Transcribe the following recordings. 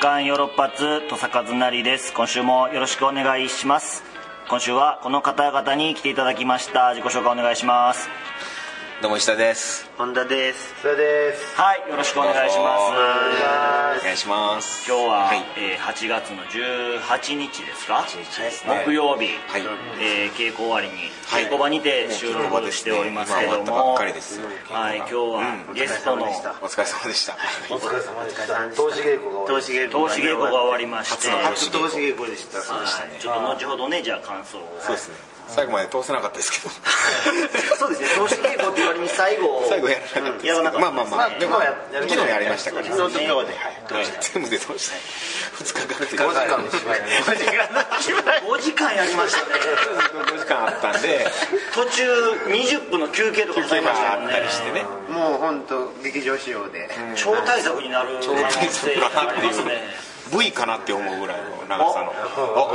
刊ヨーロッパ通土佐和成です。今週もよろしくお願いします。今週はこの方々に来ていただきました。自己紹介お願いします。 どうも石田です。 本田です。 それです。 はい、よろしくお願いします。 お願いします。 今日は、8月の18日ですか、木曜日、稽古終わりに稽古場にて収録しておりますけども、はい、今日はゲストのお疲れ様でした。 お疲れ様でした。通し稽古が終わりまして、 初通し稽古でした。 ちょっと後ほどね、じゃあ感想を。 そうですね、最後まで通せなかったですけどそうですね、通し稽古って言われに最後やらなかったです。まあでも昨日やりましたから、 昨日と今日で全部で通して2日間で 5時間の芝居 5時間やりましたね。 5時間あったんで、 途中20分の休憩とか休憩があったりしてね、 もう本当劇場仕様で超大作になる可能性がありますね。 V かなって思うぐらいの長さの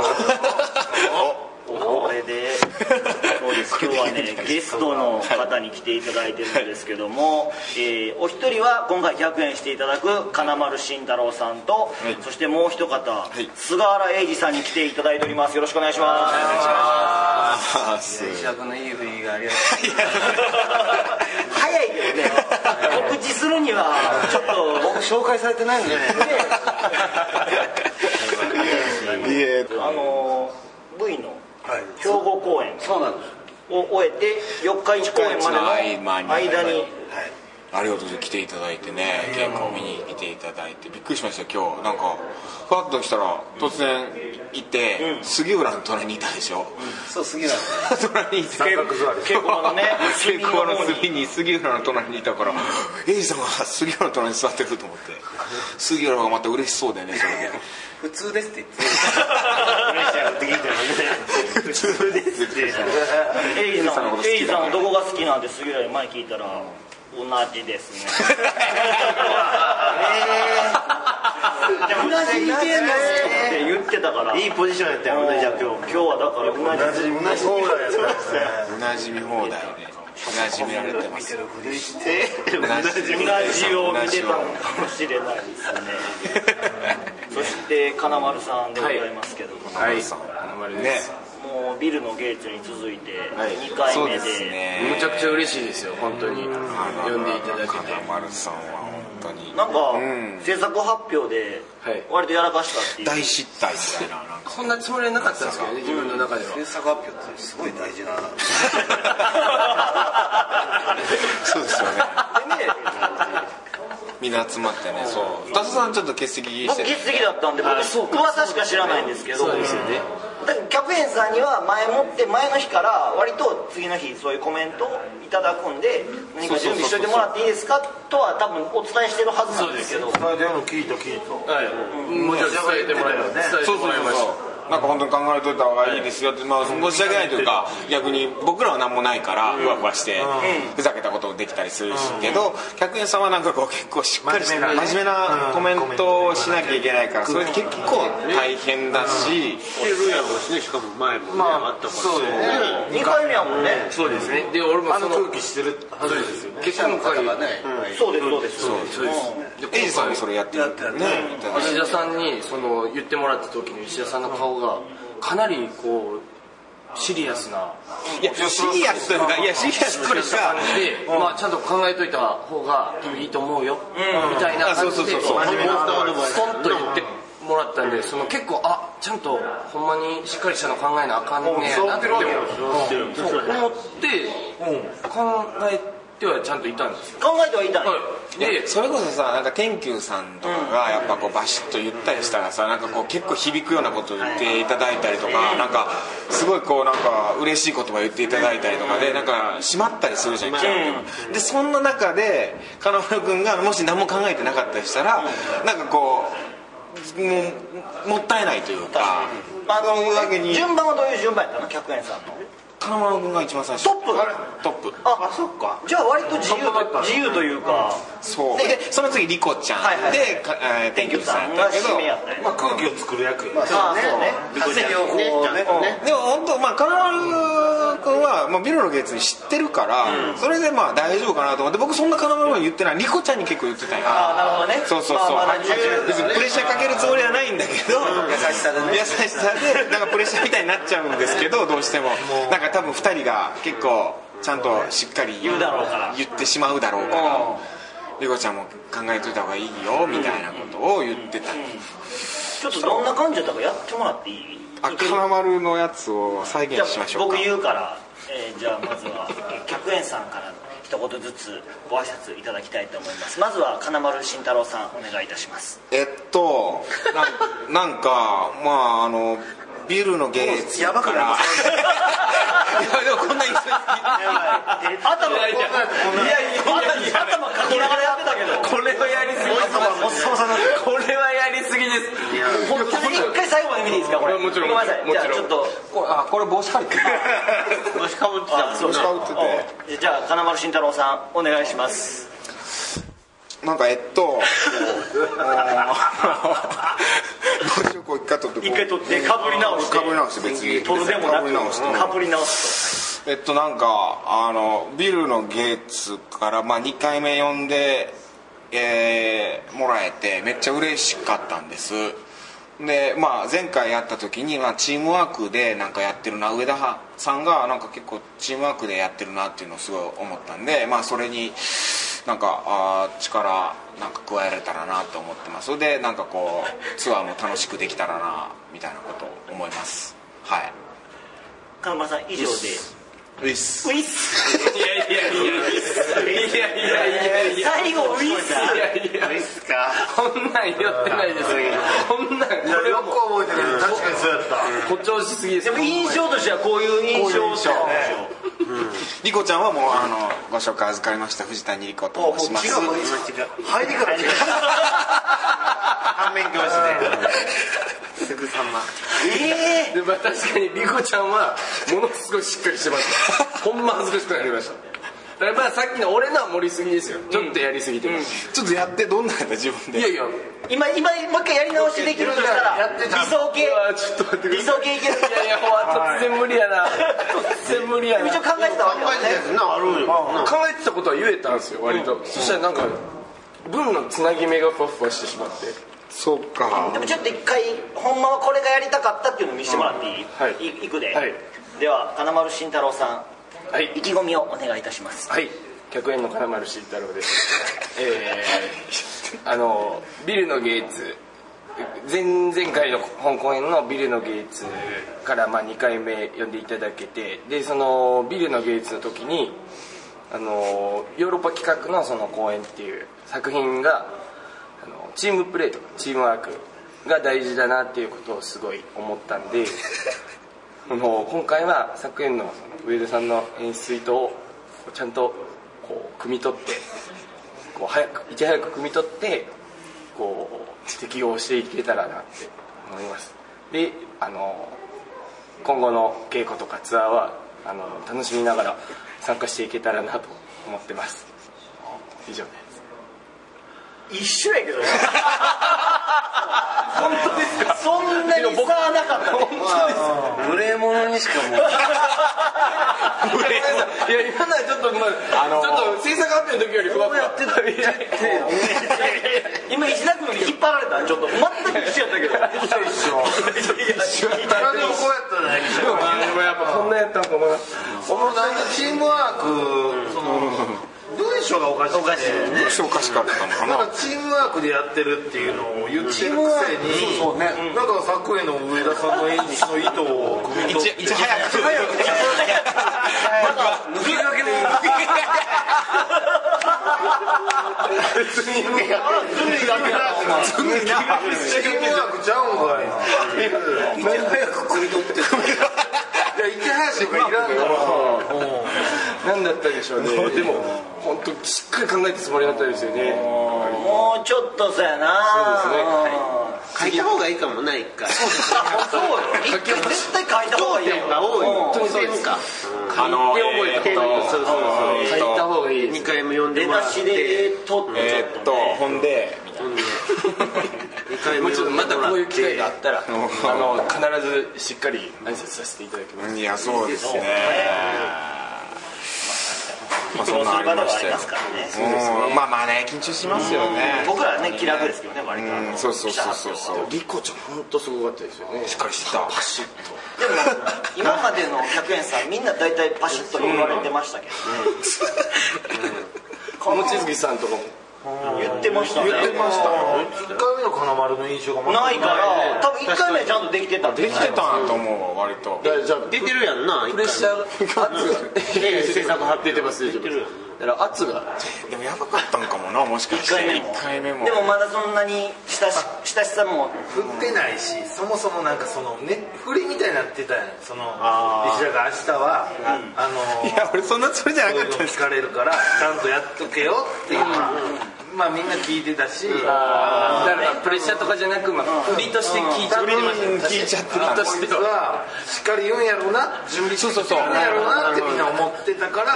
これでそうです。今日はね、ゲストの方に来ていただいてるんですけども、お一人は今回100円していただく金丸慎太郎さんと、そしてもう一方、菅原英二さんに来ていただいております。よろしくお願いします。 石田君のいい振りがありがとう。 早いけどね、告知するにはちょっと僕紹介されてないんでね。 V の兵庫公演を終えて四日市公演までの間にありがとうございます。来ていただいてね、稽古を見に来ていただいてびっくりしました。今日なんかパッと来たら突然いて、杉浦の隣にいたでしょ。 そう、杉浦の隣にいて、 稽古場のね、 稽古場の隅に杉浦の隣にいたから、英二さんが杉浦の隣に座ってると思って、杉浦がまた嬉しそうでね、それで普通ですって言って普通ですって言って英二さんのどこが好きなんて杉浦に前聞いたら同じですね。同じ似てんのって言ってたから、 いいポジションやったよね。じゃあ今日はだから同じ放題やったうなじみ放題でうなじめられてます。 うなじを見てたのかもしれないですね。そして金丸さんでございますけども、 金丸ね、 もうビルのゲートに続いて2回目で、 むちゃくちゃ嬉しいですよ、本当に呼んでいただけて。 金丸さんは本当になんか制作発表で割とやらかしたっていう、 大失態みたいな、 そんなつもりはなかったんですけどね、自分の中では。 制作発表ってすごい大事なそうですよね。みんな集まってね、そう。田瀬さんちょっと欠席して。 僕欠席だったんで、僕噂しか知らないんですけど、そうですよね。客員さんには前の日から割と次の日そういうコメントをいただくんで、何か準備しといてもらっていいですかとは多分お伝えしてるはずなんですけど。 でも聞いた。もちろん伝えてもらいました。 そうなんか本当に考えといた方がいいですよって、まあ申し訳ないというか、逆に僕らは何もないからふわふわしてふざけたことできたりするしけど、客員さんはなんかこう結構しっかり真面目なコメントをしなきゃいけないから、それ結構大変だし、 しかも前もねあったから 2回目はもんね。 そうですね。で俺もその空気してるはずですよね。結婚会がね。 そうです。 エイジさんにそれやってるね。 石田さんにその言ってもらった時に石田さんの顔がかなりこうシリアスな、 シリアスというか、シリアスというかで、まあちゃんと考えといた方がいいと思うよみたいな感じでストンと言ってもらったんで、その結構ちゃんとほんまにしっかりしたの考えなあかんねやなって思って考えてはちゃんといたんですよ。 考えてはいたんや。 でそれこそさ、なんか天球さんとかがやっぱこうバシッと言ったりしたらさ、なんかこう結構響くようなことを言っていただいたりとか、なんかすごいこうなんか嬉しい言葉言っていただいたりとかで、なんか締まったりするじゃん。でそんな中で金丸君がもし何も考えてなかったりしたら、なんかこうもったいないというか、 順番はどういう順番やったの？客員さんの金丸君が一番最初。トップ。 そっか。じゃあ割と自由というか。 そう。でその次リコちゃんで天球さんやったけど、 まあ空気を作る役。 そうね。 でも本当金丸君はまあビルのゲイツに知ってるから、それでまあ大丈夫かなと思って、僕そんな金丸に言ってない、リコちゃんに結構言ってたんや。 ああなるほどね。 そうそうそう、別にプレッシャーかけるつもりはないんだけど、優しさでなんかプレッシャーみたいになっちゃうんですけど、どうしてもなんか多分2人が結構ちゃんとしっかり言ってしまうだろうから、リコちゃんも考えといた方がいいよみたいなことを言ってた。 ちょっとどんな感じだったかやってもらっていい？ 金丸のやつを再現しましょうか。 僕言うから、じゃあまずは客円さんから一言ずつご挨拶いただきたいと思います。まずは金丸慎太郎さんお願いいたします。 なんかまあビルのゲイツからいやでもこんなに頭かきながらやってたけど、 これはやりすぎです。これはやりすぎです。 一回最後まで見ていいですかこれ。 もちろん。 ごめんなさい。じゃあちょっとこれ帽子かぶって帽子かぶってた。 帽子かぶってて。 じゃあ金丸慎太郎さんお願いします。 なんかどうしよう、一回取ってかぶり直して別に取るでもなくかぶり直すとなんかビルのゲイツからまあ2回目呼んでもらえてめっちゃ嬉しかったんです。でまあ前回やった時にチームワークでなんかやってるな、上田さんがなんか結構チームワークでやってるなっていうのをすごい思ったんで、まあそれになんか力なんか加えられたらなと思ってます。それでなんかこうツアーも楽しくできたらなみたいなことを思います。はい。 金丸さん以上でウィス最後ウィスかこんなん言ってないですけど、こんなんこれよく覚えてる。確かにそうやった。 誇張しすぎです。 でも印象としてはこういう印象リコちゃんはもうご紹介預かりました藤谷リコと申します。 入りから違う。反面教師ですぐさま。 でも確かにリコちゃんはものすごいしっかりしてました。ほんま恥ずかしくなりました。だからまあさっきの俺のは盛りすぎですよ。ちょっとやりすぎてます。 ちょっとやってどんなんやった自分で。 いやいや今もう一回やり直しできるとしたら理想系ちょっと待ってください。 理想系いける。 いや突然無理やな。突然無理やな。 一応考えてたわけだね。 考えてたことは言えたんですよ割と。そしたらなんか文のつなぎ目がふわふわしてしまって。 そうか。 でもちょっと一回ほんまはこれがやりたかったっていうのを見せてもらっていい？ はい。 いくで。 はい。 では金丸慎太郎さん、 はい、 意気込みをお願いいたします。 はい。客演の金丸慎太郎です。ビルのゲイツ、前々回の本公演のビルのゲイツからまあ2回目呼んでいただけて、でそのビルのゲイツの時にヨーロッパ企画のその公演っていう作品がチームプレーとかチームワークが大事だなっていうことをすごい思ったんで今回は作演の上田さんの演出意図をちゃんとこう汲み取っていち早く汲み取ってこう適応していけたらなって思います。で今後の稽古とかツアーは楽しみながら参加していけたらなと思ってます。以上です。 一緒やけどね。 本当ですか？ そんなに差なかった。本当です。無礼者にしかもう。 いや今のはちょっとちょっと制作発表の時よりふわふわやってた。 今石田君に引っ張られた。ちょっと全く一緒やったけど。 一緒。こうやったら一緒。 でもやっぱこんなやったんかな。 チームワーク文章がおかしくて文章おかしかったのかな。 なんかチームワークでやってるっていうのを言ってるくせに、なんか作演の上田さんの演出の意図を汲み取っていち早くまだ抜け駆けの別にチームワークちゃうんかいな。いち早く汲み取っていやいち早しかいらんの何だったでしょうね。でも本当しっかり考えたつもりだったですよね。 もうちょっとそうやな。 そうですね。 書いた方がいいかもな一回。 そうよ。一回絶対書いた方がいいよ。 本当にそうですか。 書いた方がいい。 2回も読んでもらって。 出だしで撮ってほんでもうちょっとまたこういう機会があったら必ずしっかり挨拶させていただきます。 いやそうですね。 緊張する方がありますからね。 まあね緊張しますよね。 僕らはね気楽ですけどね割と。 そうリコちゃん本当すごかったですよね。 しっかりしてた。 パシッと。 でも今までの100円さんみんな大体パシッと言われてましたけどね。 望月さんとかも言ってましたね。 1回目の金丸の印象がないから多分1回目ちゃんとできてたできてたんと思うわ割と。 じゃあ出てるやんな。 プレッシャー制作発出てますでしょ。だから圧がでもやばかったんかもなもしかして。1回目も。 でもまだそんなに親しさも振ってないし、そもそもなんかそのね振りみたいになってたやん。その石田が明日はいや俺そんなつもりじゃなかったです。 聞かれるからちゃんとやっとけよっていうまあみんな聞いてたし、 だからプレッシャーとかじゃなく振りとして聞いちゃってました。 聞いちゃってあとこいつはしっかり言うんやろうな、準備してるんやろうなってみんな思ってたから、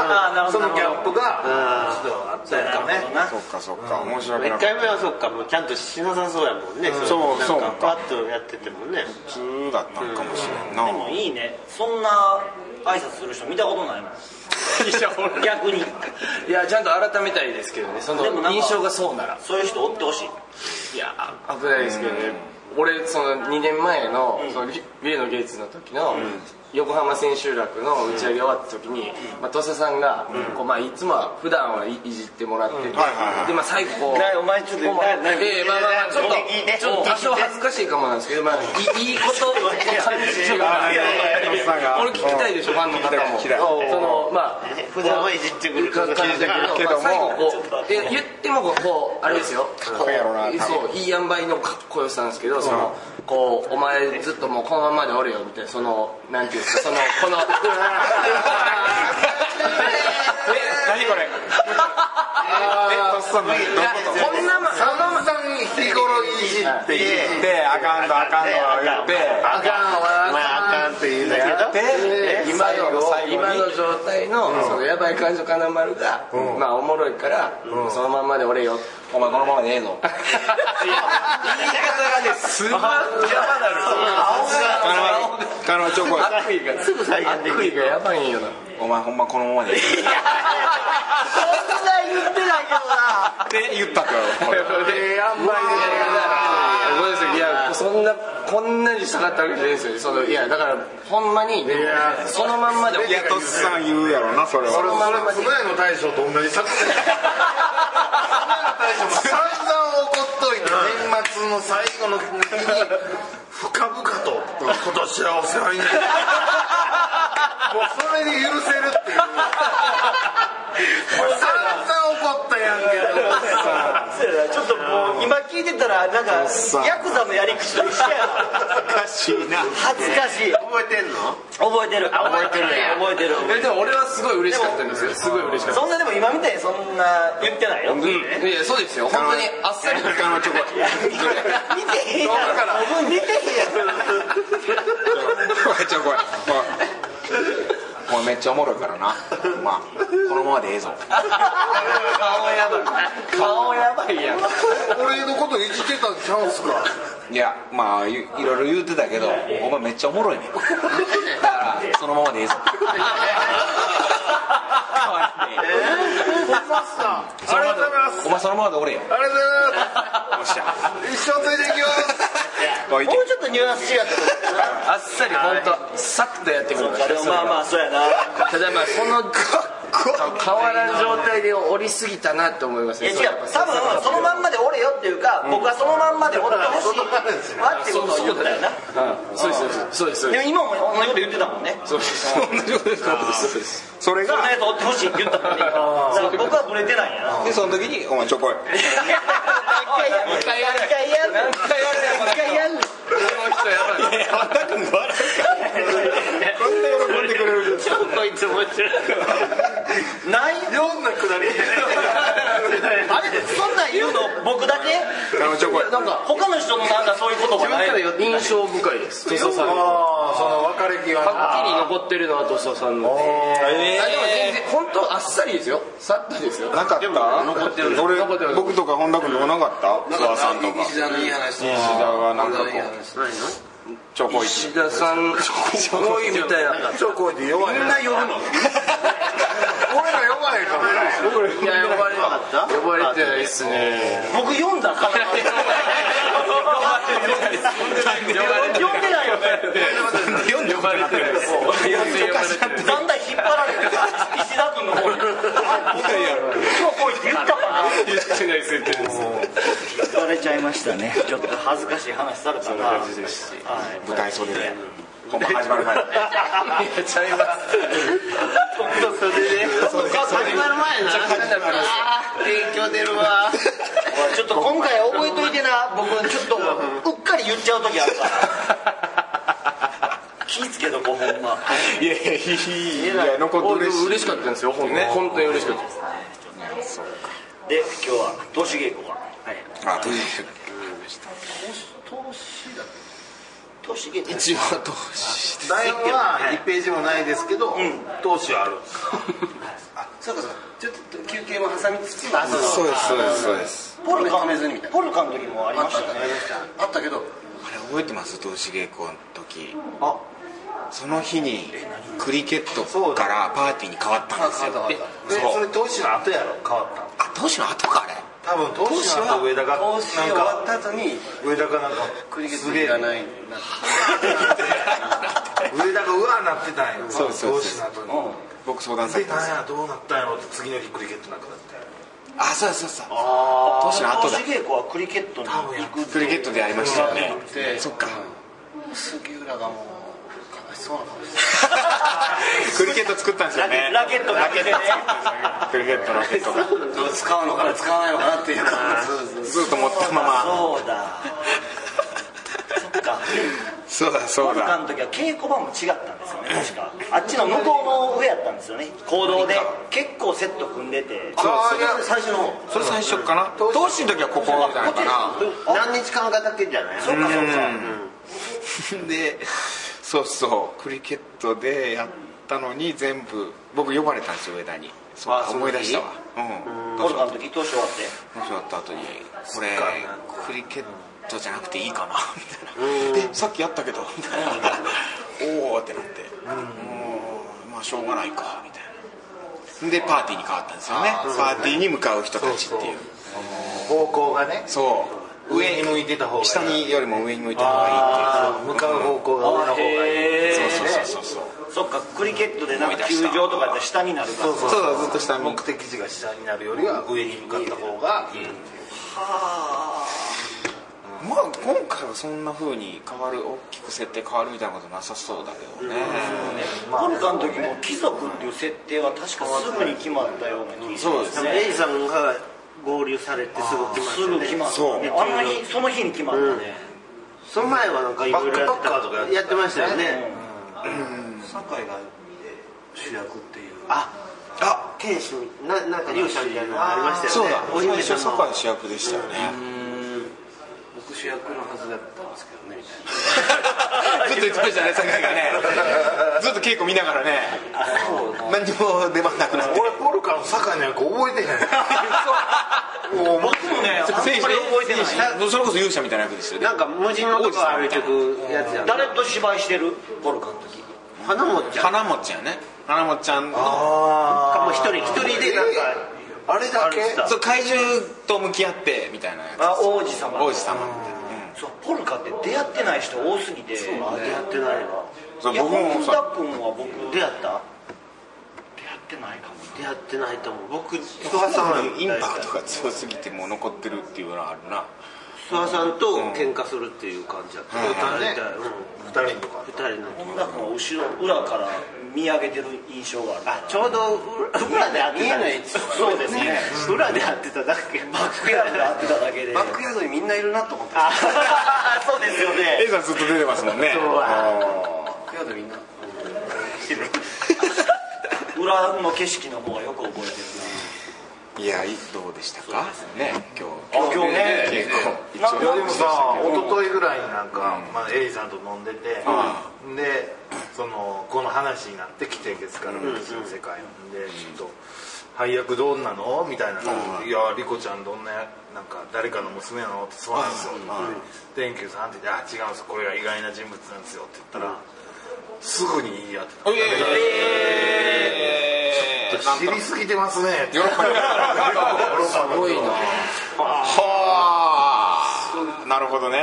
そのギャップがちょっとあったよね。 そっか面白くな 1回目はそっかもうちゃんとしなさそうやもんね。 そうなんかパッとやっててもね普通だったんかもしれんな。 でもいいね。そんな挨拶する人見たことないもん。逆にいやちゃんと改めたいですけどね。その印象がそうならそういう人おってほしい。 いや危ないですけどね。俺その2年前のビルのゲイツの時の横浜千秋楽の打ち上げ終わった時に土佐さんがいつもは普段はいじってもらってて、で最後お前ちょっとちょっと多少恥ずかしいかもなんですけどいいことを感じが俺聞きたいでしょファンの方も。 普段はいじってくる感じだけど最後言ってもあれですよ、いい塩梅のかっこよさなんですけど、お前ずっともうこのままでおるよみたいな、なんていうんですか、この何これこんな散々日頃いじって言ってあかんの言ってあかんって言うんだけど今の状態のそのやばい感じの金丸がおもろいからそのまんまでおれよ、 お前このままでええぞ。 言い方がねすごいやばなる。 カノチョコ悪意がやばいんよな。 お前ほんまこのままでええぞ。 そんな言ってないけどなって言ったからいやこんなにしたかったわけじゃないですよ。いやだからほんまにそのまんまで。 いやとっさん言うやろなそれは。 俺船の大将と同じ作戦。船の大将も散々怒っといて年末の最後の日に深々と今年はお世話になりもうそれで許せるっていう。散々怒ったやんけどちょっともう今聞いてたらなんかヤクザのやり口と一緒やな。 恥ずかしいな。 恥ずかしい。 覚えてんの？ 覚えてる。でも俺はすごい嬉しかったんですよ。すごい嬉しかった。 そんなでも今みたいにそんな言ってないよ。 いやそうですよ。本当にあっさり。 見てへんやろ。見てへんやろ。 お前めっちゃおもろいからな。このままでええぞ。 顔やばいやん。 俺のこといじってたんちゃうんすか。 いやいろいろ言うてたけどお前めっちゃおもろいね。だからそのままでええぞ。お前そのままでおれよ。 ありがとうございます。一生ついていきます。 もうちょっとニュアンス違った。 あっさり本当サッとやってくる。 そうやな。 ただその変わらん状態で降りすぎたなって思いますね。 違う、多分そのまんまでおれよっていうか、僕はそのまんまでおってほしいわってことを言ったよな。 そうです。 でも今も同じこと言ってたもんね。 そうです。 それがそんなやつおってほしいって言ったのに。だから僕はブレてないんやな。 でその時にお前ちょこい。 一回やる。 この人やばい。 山田君笑うか。こんな喜んでくれる。 こいつ面白い。 ない読んだくだりあれそんなん言うの僕だけなんか他の人のなんかそういう言葉ない印象深いです土佐さんのその別れ際はっきり残ってるのは土佐さんのでも全然本当あっさりですよさっとですよなかった残ってる俺僕とか本田君とかなかった諏訪さんとか石田のいい話とか石田がなんかこうないのチョコイ石田さんすごいみたいなチョコイで弱いみんな呼ぶの俺ら弱いからねいや呼ばれてないっすね僕読んだから呼んでないよね呼ばれてるだんだん引っ張られて石田君の方に今日来いって言ったかな言ってない設定です言われちゃいましたねちょっと恥ずかしい話されたな舞台袖で本番始まる前やっちゃいます本当それで始まる前な影響出るわちょっと今回覚えといてな僕ちょっとうっかり言っちゃう時あるから気ぃつけとこほんまいや残って嬉しかったんですよ本当に嬉しかったですで今日は投資稽古があと投資稽古一応投資台本は1ページもないですけど投資はあるそうかそうかちょっと休憩も挟みつつそうですポルカの時もありましたねあったけどあれ覚えてます投資稽古の時その日にクリケットからパーティーに変わったんですよそれ投資の後やろ変わった投資の後かあれ多分投資の後上田が投資終わった後に上田がなんかクリケットいらない上田がうわーなってたんよそう投資の後に僕相談されでたんですよなんやどうなったんやろって次の日クリケットなくなってあそう投資の後だ投資稽古はクリケットに行くクリケットでやりましたよねそっか杉浦がもうかわいそうな顔してクリケット作ったんですよねラケットだけでねクリケットのラケットが使うのかな使わないのかなっていうかずっと持ったままそうだそっかそうポルカだの時は稽古場も違ったんですよね確かあっちの向こうの上やったんですよね行動で結構セット組んでて最初のそれ最初かな投資の時はここじゃないかな何日間かだけじゃないそうかでそうクリケットでやったのに全部僕呼ばれたんですよ上田にそう思い出したわポルカの時投資終わって投資終わった後にこれクリケットじゃなくていいかなみたいなでさっきやったけどみたいなおおってなってまあしょうがないかみたいなでパーティーに変わったんですよねパーティーに向かう人たちっていう方向がねそう上に向いてた方がいい下によりも上に向いた方がいいっていう向かう方向が上の方がいいそうそっかクリケットでなんか球場とかって下になるからそうずっと下目的地が下になるよりは上に向かった方がいいまあ今回はそんな風に変わる大きく設定変わるみたいなことなさそうだけどねポルカの時も貴族っていう設定は確かすぐに決まったような気がしますねエイさんが合流されてすぐ決まったよね決まったその日に決まったねその前はなんかいろいろやってたやってましたよね酒井が主役っていう剣士なんか勇者みたいなのがありましたそうよねだ最初酒井主役でしたよね僕主役のはずだったんですけどねみたいなずっと言ってましたね酒井がねずっと稽古見ながらね何も出番なくなって俺ポルカの酒井の役覚えてへん僕もねあんまり覚えてないそれこそ勇者みたいな役ですよねなんか無人のとこ歩いてくやつやん誰と芝居してるポルカの時花もっちゃん花もっちゃんね花もっちゃんのかも一人でなんかあれだけそう怪獣と向き合ってみたいなやつ王子様そうポルカって出会ってない人多すぎて出会ってないわそういや僕もさ本田君は僕出会った出会ってないかも出会ってないと思う僕諏訪さんインパクトが強すぎてもう残ってるっていうのはあるな諏訪さんと喧嘩するっていう感じだったね2人とか 2人の本田君は後ろ裏から見上げてる印象があるちょうど裏で会ってた家のそうですね裏で会ってただけバックヤードで会ってただけでバックヤードにみんないるなと思ってそうですよね A さんずっと出てますもんねバックヤードみんな裏の景色の方がよく覚えてるいやどうでしたかね今日ね結構いやでもさ一昨日ぐらいになんか、エイさんと飲んでて、でこの話になってきて月からの世界でちょっと配役どんなのみたいな、いやリコちゃんどんななんか誰かの娘なのってそうなんですよ電球さんって言って違うんですこれが意外な人物なんですよって言ったらすぐに言い合ってた知りすぎてますねってすごいななるほどね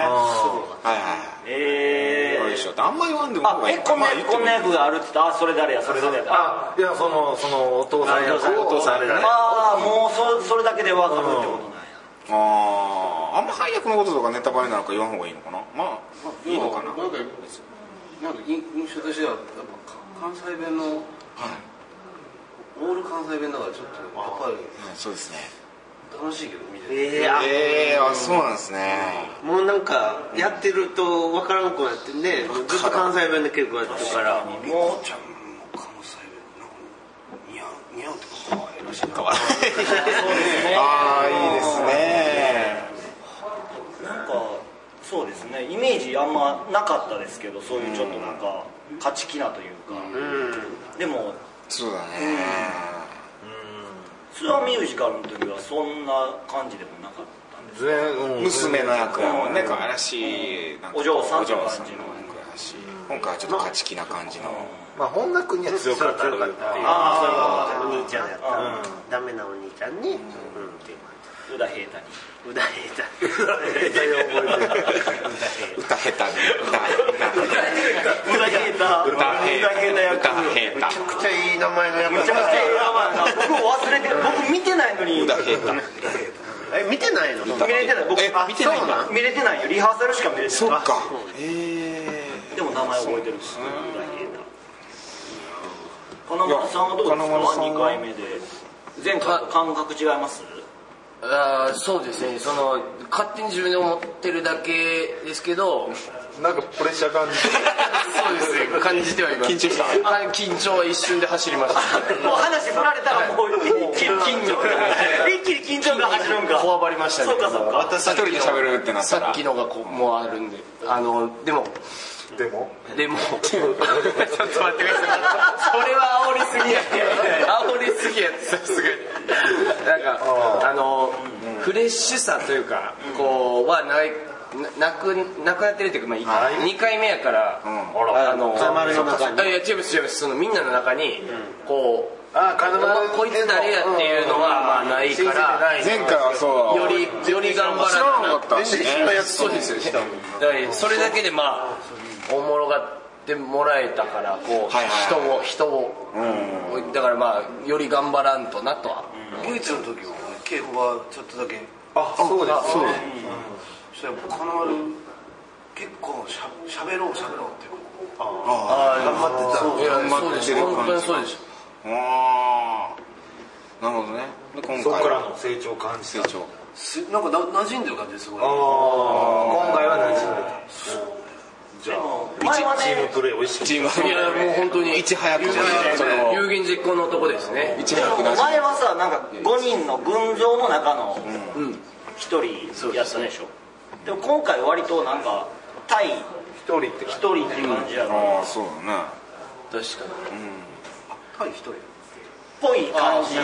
はいはいあんま言わんでもこんな役があるって言ったそれ誰やそれ誰やいやそのお父さん役お父さん役もうそれだけで分かるってことないあんま配役のこととかネタバレなのか言わん方がいいのかないいのかななんか印象としてはやっぱ関西弁のオール関西弁だからちょっとやっぱりそうですね楽しいけど見ててそうなんですねもうなんかやってると分からんくなってねずっと関西弁で結構やってるからもうちゃんも関西弁なんか似合うってか可愛らしい可愛いいいですねなんかそうですねイメージあんまなかったですけどそういうちょっとなんか勝ち気なというかでもそうだねツアーミュージカルの時はそんな感じでもなかったんです娘の役やもんね可愛らしいお嬢さんって感じの役やし今回はちょっと勝ち気な感じの本田君には強かったっていうお兄ちゃんやったダメなお兄ちゃんに宇田平太に宇田平太歌下手にめちゃくちゃいい名前の役めちゃくちゃいい名前な僕忘れて僕見てないのに歌下手見てないの見れてない僕見てないんだ見れてないよリハーサルしか見れてないそっかでも名前覚えてるんです宇田平太金丸さんはどうですか2回目で前回感覚違いますそうですね勝手に自分で思ってるだけですけどなんかプレッシャー感じてそうですね感じてはいます緊張した緊張は一瞬で走りましたもう話振られたらもう一気に緊張が走るんかこわばりましたねそうか私一人で喋るってなったらさっきのがもうあるんででもちょっと待ってくださいそれは煽りすぎやさすがになんかフレッシュさというかこうはなくなってるっていうか、2回目やから丸の中にいや違いますみんなの中にこうこいつ誰やっていうのはないから前回はそうより頑張ら知らなかったしねそうですよねそれだけでおもろがってもらえたからこう人をだからより頑張らんとなとは唯一の時は稽古がちょっとだけそうですそしたら金丸結構しゃべろうって頑張ってた本当にそうですなるほどねそこからの成長感じたなんか馴染んでる感じですごい今回は馴染んでたじゃあチームプレーを意識していやもう本当にいち早く有言実行のとこですねいち早く前はさなんか5人の群像の中の1人やったでしょでも今回割となんか対一人って一人って感じやろそうだね確かにはい一人ぽい感じ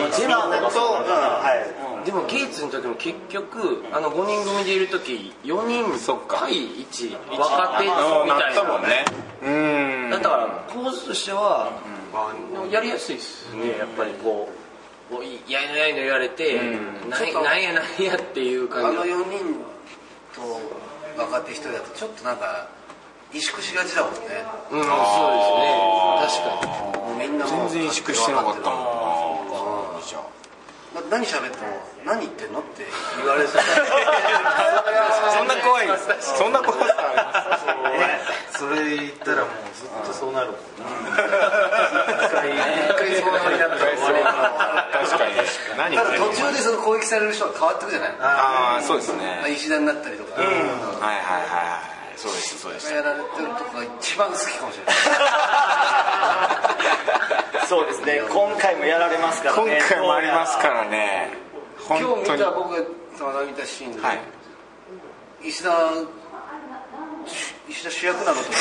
でもゲイツの時も結局5人組でいる時4人対1若手みたいなもんねだから構図としてはやりやすいですねやっぱりこうやいのやいの言われてなんやっていう感じ 4人と若手1人だとちょっとなんか萎縮しがちだもんねそうですね確かにみんなも全然萎縮してなかったもん何喋っても何言ってんのって言われそうそんな怖いそんな怖さそれ言ったらもうずっとそうなるもんな一回そうなりだったら終わり確かにただ途中で攻撃される人が変わってくじゃないそうですね石田になったりとかはいそうですやられてるとか一番好きかもしれないそうですね、今回もやられますからね。 今回もありますからね。 今日見た僕がたまたま見たシーンで、 はい、 石田主役なのと主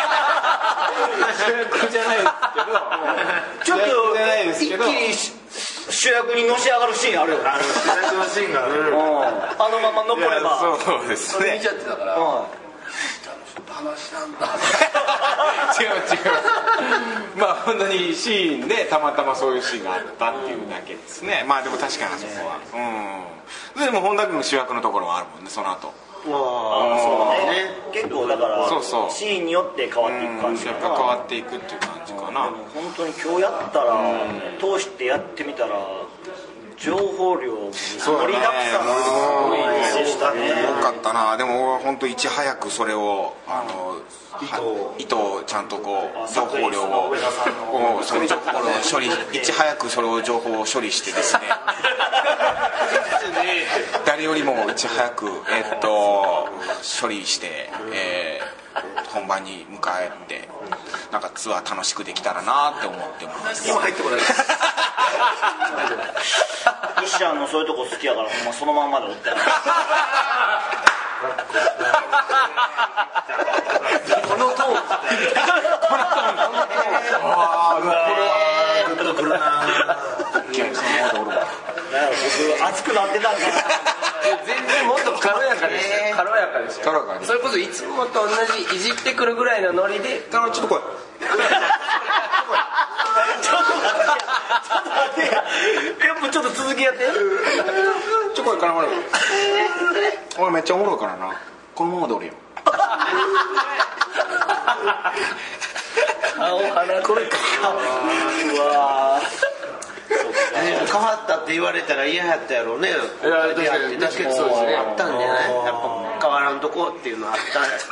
役じゃないちょっとですけど一気に主役にのし上がるシーンあるよね。 主役のシーンがある。 あのまま残れば。 そうですね。 それ見ちゃってたから、話なんだ違うまあ本当にシーンでたまたまそういうシーンがあったっていうだけですね。まあでも確かにあそこはでも本田君の主役のところもあるもんね、その後。 そうね、結構だからシーンによって変わっていく感じかな。 やっぱ変わっていくっていう感じかな。 でも本当に今日やったら通してやってみたら情報量盛りだくさんでしたね。 よかったな。でも本当いち早くそれを意図をちゃんとこう情報量をその情報量を処理、いち早くそれを情報を処理してですね誰よりもいち早く処理して本番に迎えてなんかツアー楽しくできたらなって思ってます。 今入ってこないクッシャンのそういうとこ好きやからほんまそのまんまでおってないこのトーン僕熱くなってたんかな。 全然もっと軽やかですよ。軽やかですよ。それこそいつもと同じいじってくるぐらいのノリで。 ちょっと来い。 やっぱちょっと続きやって。 ちょっと来い絡まれる。俺めっちゃおもろいからな。このままでおるよ。 これか。うわ。 変わったって言われたら嫌やったやろうね。 確かにそうですね。 あったんじゃない？やっぱ変わらんとこっていうのあった。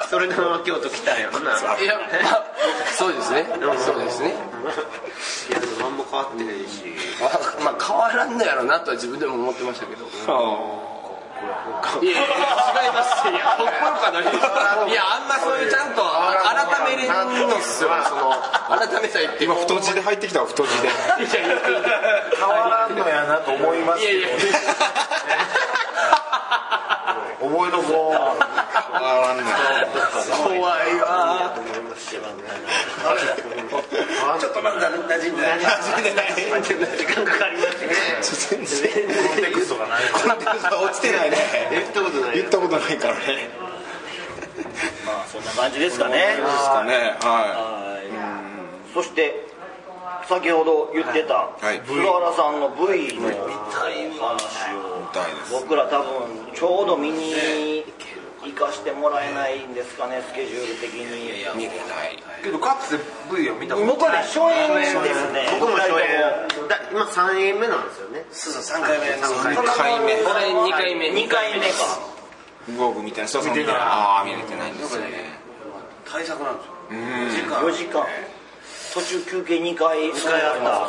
それで京都来たんやろな。 いや、そうですね。そうですね。 いやでもあんま変わってないし。 まあ変わらんのやろうなとは自分でも思ってましたけど。いや違います。いや、ここかない。いや、あんまそういうちゃんと改めれんのっすよ。その改めたいって今太字で入ってきたわ、太字で。 変わらんのやなと思いますけど。覚えとこう。 変わらんのや。 怖いわ。ちょっとまだ馴染んでない。時間かかりますね。 全然テクストがない。 このテクスト落ちてないね。 言ったことない。 言ったことないからね。 まあそんな感じですかね。 ですかね。 そして先ほど言ってた菅原さんの V の話を僕ら多分ちょうど見に行かしてもらえないんですかね、スケジュール的に。 見れないけどかつて V を見たこと僕はね初演ですね。 僕も初演。今3演目なんですよね。 そうそう、3回目。 3回目。 これ2回目。 2回目か。 僕みたいな。そうそう、見れてないんですよね。 対策なんですよ。 4時間。途中休憩2回あったんですね。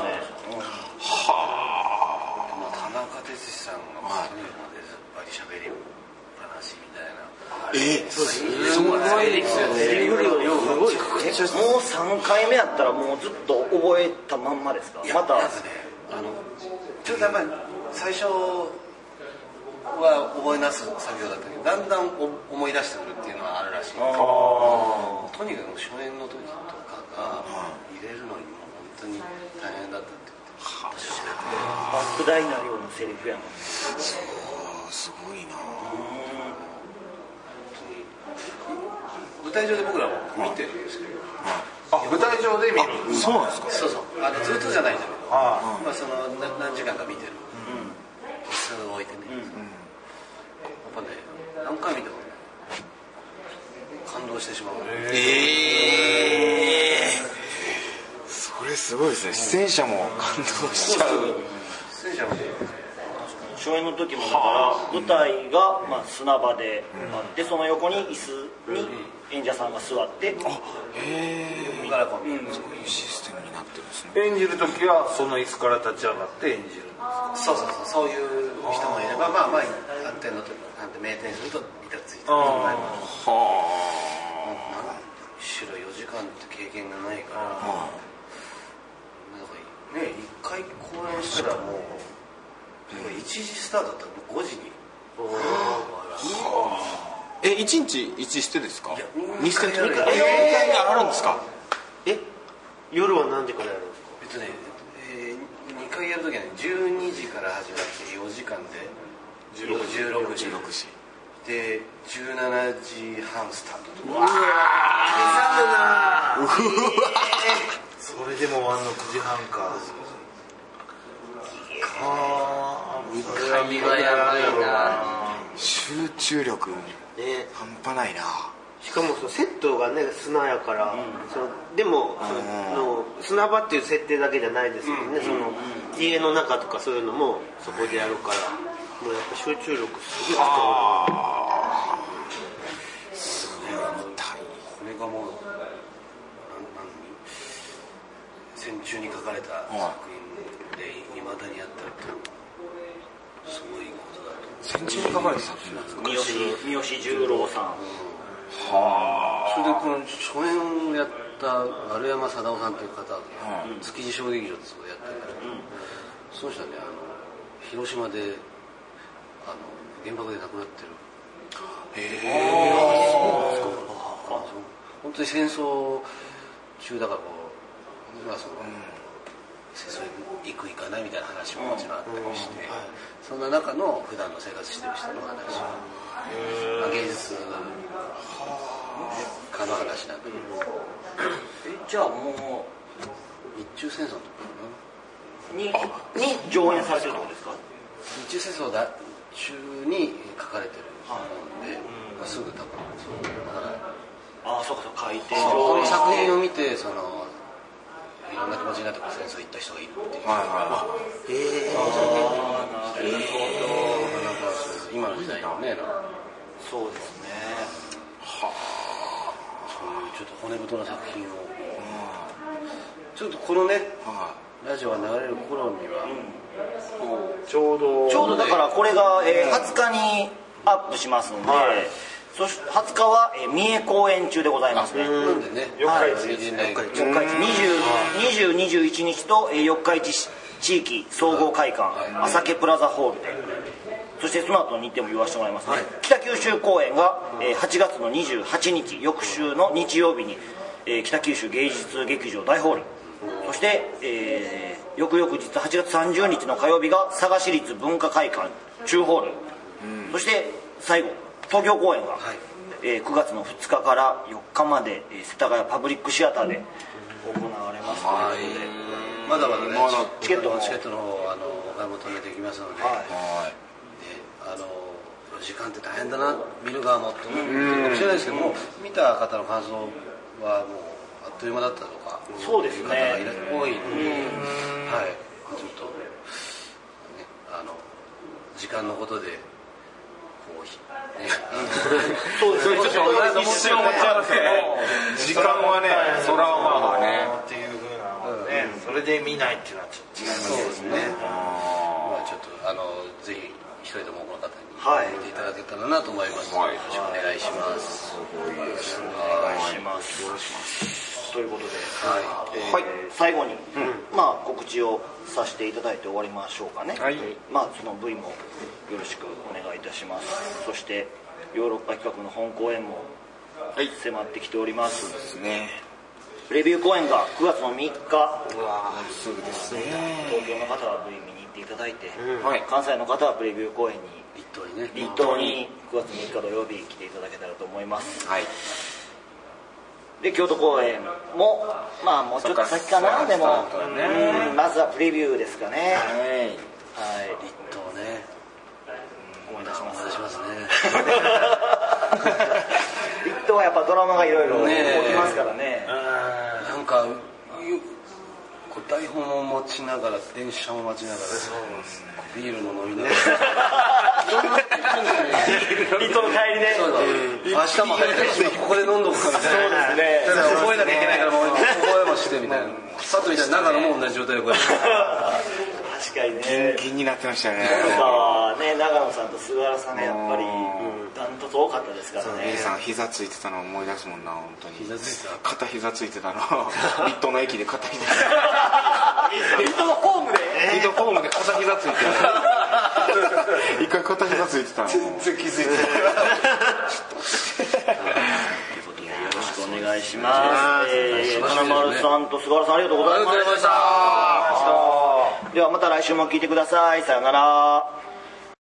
田中哲司さんが最後までずっぱり喋り話みたいな。 すごいですよね。セリフ量もう3回目やったらもうずっと覚えたまんまですか。またちょっとやっぱり最初は覚えなす作業だったけど、だんだん思い出してくるっていうのはあるらしい。とにかく初演の時とかが入れるのにも本当に大変だったって莫大な量のセリフやもん。 すごいな。 舞台上で僕らも見てるんですけど、 舞台上で見る。 そうなんですか。 そうそう、ずっとじゃないんだけど、まあその何時間か見てる。椅子を置いてね。やっぱね、何回見ても感動してしまう。 それすごいですね。出演者も感動しちゃう。 出演者も初演の時もだから舞台がまあ砂場であってその横に椅子に演者さんが座って横からこう見る。 そういうシステムになってるんですね。 演じる時はその椅子から立ち上がって演じるんですか。 そうそうそう、そういう人もいれば、まあまあ安定の時なんて名店すると板ついてる。一種類4時間って経験がないから、なんか回公演したらもう1時スタートだったら5時に 1日1してですか？2ステ 2回あるんですか？ 夜は何時からやるんですか？2回やるときは12時から始まって4時間で16時で17時半スタート。うわーそれでも終わんの9時半か。 2回はやばいな。 集中力半端ないな。 しかもそのセットがね砂やから、でも砂場っていう設定だけじゃないですけどね、その家の中とかそういうのもそこでやるからもうやっぱ集中力すごい使う。これがもう戦中に書かれた作品でいまだにやってるとすごいことだと。 戦中に書かれた作品なんですか？ 三好十郎さん。 それでこの初演をやった丸山貞夫さんという方が築地小劇場でそこやってるんだけど、その人はね広島で原爆で亡くなってる。本当に戦争中だから戦争に行く行かないみたいな話ももちろんあったりして、そんな中の普段の生活してる人の話、芸術家の話なんだけど、 じゃあも日中戦争のとこうに上演されてるってことですか？ 日中戦争中に書かれてる本ですぐ多分だからそうか書いてこの作品を見ていろんな気持ちになって戦争行った人がいるっていう。今の時代のねそうですね。 そういうちょっと骨太な作品をちょっとこのねラジオが流れる頃にはちょうどだからこれが20日にアップしますので、そして20日は三重公演中でございますね。 なんでね 20、21日と四日市地域総合会館朝家プラザホールで、そしてその後の日程も言わせてもらいますね。北九州公演が8月の28日翌週の日曜日に北九州芸術劇場大ホール、そして翌々日8月30日の火曜日が佐賀市立文化会館中ホール、そして最後東京公演が9月の2日から4日まで世田谷パブリックシアターで行われますということで、 まだまだねチケットの方お買い求めできますので、時間って大変だな見る側もと思ってるかもしれないですけども、見た方の感想はもうあっという間だったとかそうですね方が多いので、ちょっとね時間のことでそうですね。 一瞬持ち上がって時間はねそれはまあねっていう風なね、それで見ないっていうのはちょっと違いますそうですね。ちょっとぜひ一人でもこの方に見ていただけたらなと思います。よろしくお願いします。 お願いします。ということで、最後に告知をさせていただいて終わりましょうかね。その V もよろしくお願いいたします。そしてヨーロッパ企画の本公演も迫ってきております。 そうですね。 レビュー公演が9月の3日、 すぐですね。 東京の方は V 見に行っていただいて、関西の方はプレビュー公演に立東に9月3日土曜日来ていただけたらと思います。で京都公演ももうちょっと先かな。でもまずはプレビューですかね。 立東ね思い出します。 思い出しますね。 立東はやっぱドラマがいろいろ起きますからね。 なんか台本を持ちながら電車も待ちながらビールも飲みながら立東の帰りで明日も早くここで飲んどくかみたいな。そうですね。覚えなきゃいけないからもう覚えもしてみたいな。佐藤みたいな中のも同じ状態でこうやって。 確確かにねギンギンになってましたよね。 なんかね長野さんと菅原さんがやっぱりダントツ多かったですからね。 A さん膝ついてたの思い出すもんな本当に。 膝ついてた片膝ついてたの水戸の駅で片膝水戸のホームで水戸ホームで片膝ついてた一回片膝ついてたの全然気づいてないよろしくお願いします。金丸さんと菅原さんありがとうございました。ではまた来週も聞いてください。さようなら。